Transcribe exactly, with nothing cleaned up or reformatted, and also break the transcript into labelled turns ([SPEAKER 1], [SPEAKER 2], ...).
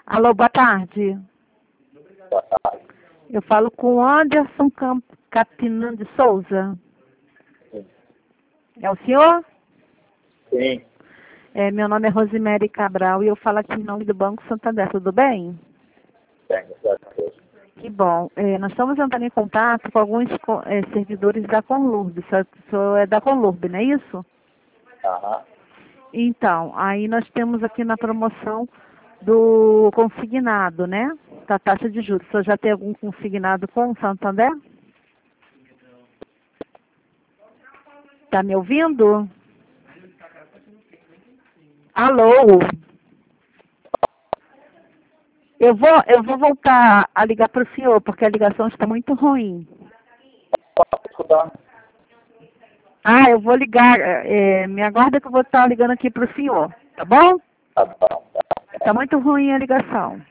[SPEAKER 1] Alô, boa tarde.
[SPEAKER 2] Boa tarde.
[SPEAKER 1] Eu falo com Anderson Camp... Capinã de Souza.
[SPEAKER 2] Sim.
[SPEAKER 1] É o senhor?
[SPEAKER 2] Sim.
[SPEAKER 1] É, meu nome é Rosemary Cabral e eu falo aqui em nome do Banco Santander. Tudo bem?
[SPEAKER 2] Bem, graças a Deus.
[SPEAKER 1] Que bom. É, nós estamos entrando em contato com alguns co- é, servidores da Conlurb. O senhor o senhor é da Conlurb, não é isso?
[SPEAKER 2] Aham.
[SPEAKER 1] Então, aí nós temos aqui na promoção do consignado, né? Da taxa de juros. O senhor já tem algum consignado com o Santander? Tá me ouvindo? Alô? Eu vou, eu vou voltar a ligar para o senhor, porque a ligação está muito ruim.
[SPEAKER 2] Posso escutar?
[SPEAKER 1] Ah, eu vou ligar. É, me aguarda que eu vou estar ligando aqui para o senhor, tá bom?
[SPEAKER 2] Tá bom. Tá.
[SPEAKER 1] Está muito ruim a ligação.